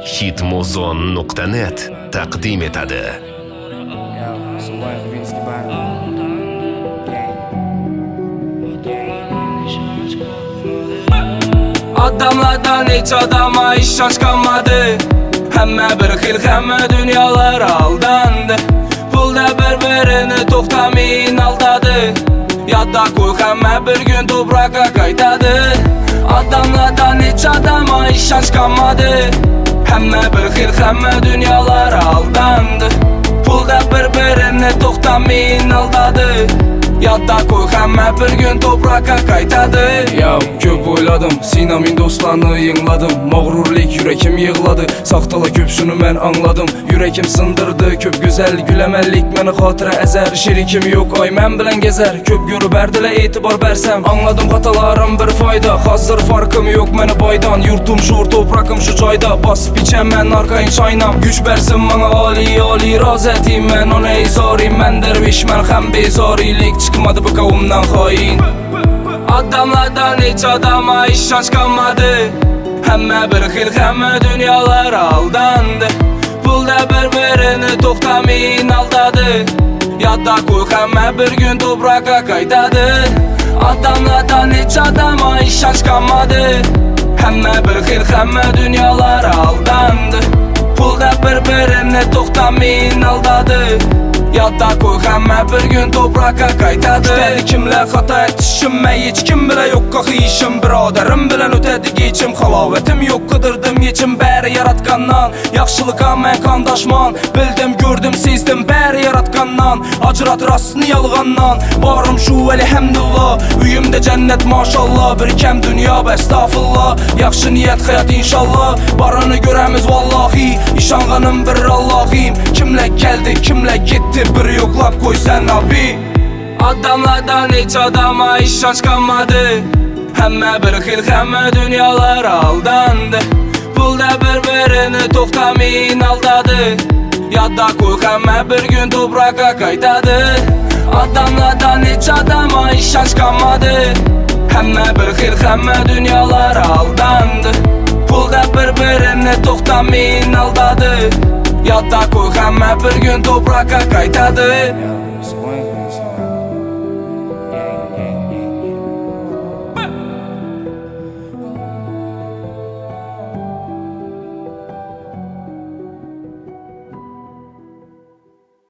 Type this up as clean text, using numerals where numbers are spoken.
Hitmuzon.net taqdim etadi. Adamlardan hiç adama ishonch qolmadi. Hamma bir xil, hamma dunyolar aldandı. Pulda bir-birini to'xtamin aldadi. Yodda qo'y, hamma bir kun to'proqqa qaytadi. Adamlardan hiç adama ishonch qolmadi. Hamma bir xil, hamma dunyolar aldandı. Pulda bir-birini to'xtamin aldadi. Yodda qo'y, hamma bir kun to'proqqa qaytadi. Ko'p o'yladim, sinamin do'stlarni yengladim. Mag'rurlik yurakim yig'ladi. Saqtala ko'p shuni men angladim. Yurakim sindirdi, ko'p go'zal gülemellik meni xotira azar. Sherikim yo'q, oy men bilan gezer. Ko'p ko'rib berdilar, e'tibor bersam. Angladim xatolarim bir foyda. Hozir farqim yo'q meni boydan. Yurtim shu, to'proqim shu joyda. Bosib ichaman narkoin chaynam. Güch bersin menga oliy rozatim men. Ona izorim men dervish men ham bezorilik chiqmadi bu qavmdan xoin. Adamlardan hiç adama ishonch qolmadi. Hamma bir xil, hamma dunyolar aldandı. Pulda bir-birini to'xtamin aldadi. Yodda qo'y, hamma bir kun to'proqqa qaytadi. Adamlardan hiç adama ishonch qolmadi. Hamma bir xil, hamma dunyolar aldandı. Pulda bir-birini to'xtamin aldadi. Yodda qo'y, hamma bir kun to'proqqa qaytadi. Istadi kimlar xato etishim, men hech kim bilan yo'qqa xiyishim. Birodarim bilan o'tadi kechim, halovatim yo'q, qidirdim yechim. Bari yaratgandan, yaxshilikqa men qondoshman. Bildim, ko'rdim, sezdim, bari yaratgandan. Ajrat rostni yolg'ondan. Borim shu, alhamdulillah. Uyimda jannat mashallah. Bir kam dunyo, astag'firullah. Yaxshi niyat hayot inshaalloh. Borini ko'ramiz vallahi. Ishonganim bir Allohim. Kimlar keldi, kimlar ketdi, bir yo'qlab qo'ysan Nabi. Adamlardan hiç adama ishonch qolmadi. Hamma bir xil, hamma dunyolar aldandı. Pulda bir-birini to'xtamin aldadi. Yodda qo'y, hamma bir kun to'proqqa qaytadi. Adamlardan hiç adama ishonch qolmadi. Hamma bir xil, hamma dunyolar aldandı. Pulda bir-birini to'xtamin aldadi. Yodda qo'y, hamma bir kun to'proqqa qaytadi.